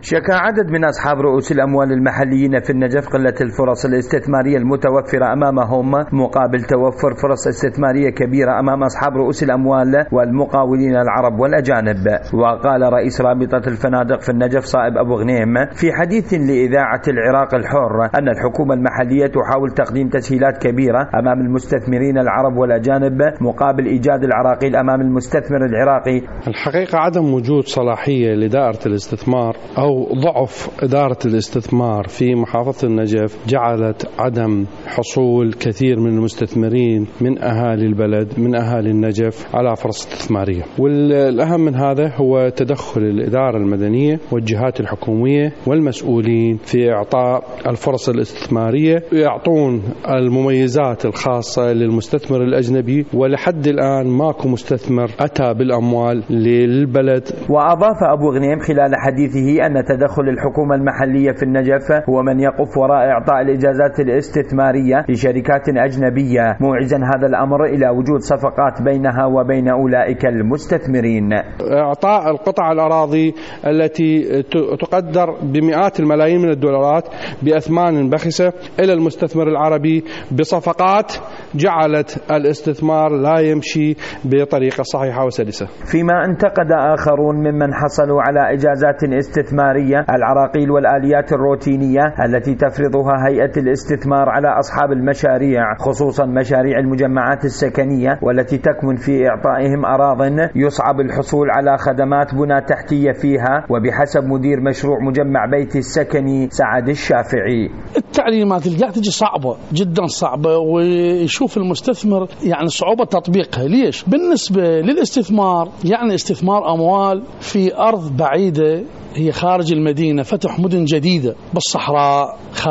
شكى عدد من أصحاب رؤوس الأموال المحليين في النجف قلة الفرص الاستثمارية المتوفرة أمامهم مقابل توفر فرص استثمارية كبيرة أمام أصحاب رؤوس الأموال والمقاولين العرب والأجانب. وقال رئيس رابطة الفنادق في النجف صائب أبو غنيم في حديث لإذاعة العراق الحر أن الحكومة المحلية تحاول تقديم تسهيلات كبيرة أمام المستثمرين العرب والأجانب مقابل إيجاد العراقيل أمام المستثمر العراقي. الحقيقة عدم وجود صلاحية لدائرة الاستثمار أو ضعف إدارة الاستثمار في محافظة النجف جعلت عدم حصول كثير من المستثمرين من أهالي البلد من أهالي النجف على فرص استثمارية. والأهم من هذا هو تدخل الإدارة المدنية والجهات الحكومية والمسؤولين في إعطاء الفرص الاستثمارية ويعطون المميزات الخاصة للمستثمر الأجنبي، ولحد الآن ماكو مستثمر أتى بالأموال للبلد. وأضاف أبو غنيم خلال حديثه أن تدخل الحكومة المحلية في النجف هو من يقف وراء إعطاء الإجازات الاستثمارية لشركات أجنبية، موعزا هذا الأمر إلى وجود صفقات بينها وبين أولئك المستثمرين. إعطاء القطع الأراضي التي تقدر بمئات الملايين من الدولارات بأثمان بخسة إلى المستثمر العربي بصفقات جعلت الاستثمار لا يمشي بطريقة صحيحة وسلسة. فيما انتقد آخرون ممن حصلوا على إجازات استثمارية العراقيل والآليات الروتينية التي تفرضها هيئة الاستثمار على أصحاب المشاريع، خصوصا مشاريع المجمعات السكنية والتي تكمن في إعطائهم أراضٍ يصعب الحصول على خدمات بنى تحتية فيها، وبحسب مدير مشروع مجمع بيتي السكني سعد الشافعي التعليمات اللي قاعدة تجي صعبة جدا صعبة، ويشوف المستثمر يعني صعوبة تطبيقها. ليش؟ بالنسبة للاستثمار يعني استثمار أموال في أرض بعيدة هي خارج المدينة، فتح مدن جديدة بالصحراء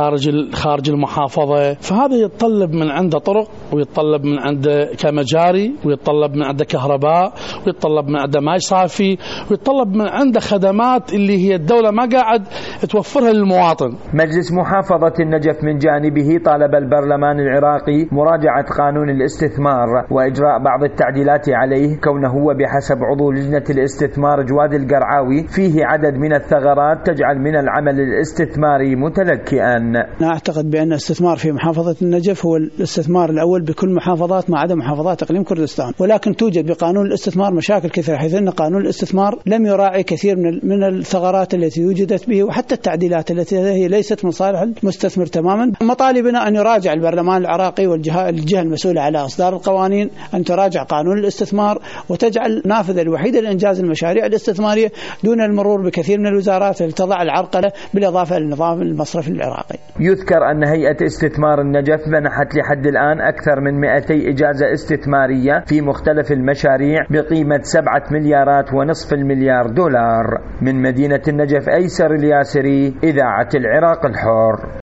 خارج المحافظة، فهذا يتطلب من عنده طرق ويتطلب من عنده كمجاري ويتطلب من عنده كهرباء ويتطلب من عنده ماء صافي ويتطلب من عنده خدمات اللي هي الدولة ما قاعد توفرها للمواطن. مجلس محافظة النجف من جانبه طالب البرلمان العراقي مراجعة قانون الاستثمار وإجراء بعض التعديلات عليه، كونه هو بحسب عضو لجنة الاستثمار جواد القرعاوي فيه عدد من الثغرات تجعل من العمل الاستثماري متلكئا. أنا أعتقد بأن الاستثمار في محافظة النجف هو الاستثمار الأول بكل محافظات ما عدا محافظات إقليم كردستان، ولكن توجد بقانون الاستثمار مشاكل كثيرة، حيث أن قانون الاستثمار لم يراعي كثير من الثغرات التي وجدت به وحتى التعديلات التي هي ليست من صالح المستثمر تماما. مطالبنا أن يراجع البرلمان العراقي والجهة المسؤولة على إصدار القوانين أن تراجع قانون الاستثمار وتجعل النافذة الوحيدة لإنجاز المشاريع الاستثمارية دون المرور بكثير من الوزارات التي تضع العرقلة بالإضافة للنظام المصرفي العراقي. يذكر أن هيئة استثمار النجف منحت لحد الآن أكثر من 200 إجازة استثمارية في مختلف المشاريع بقيمة 7.5 مليار دولار. من مدينة النجف أيسر الياسري، إذاعة العراق الحر.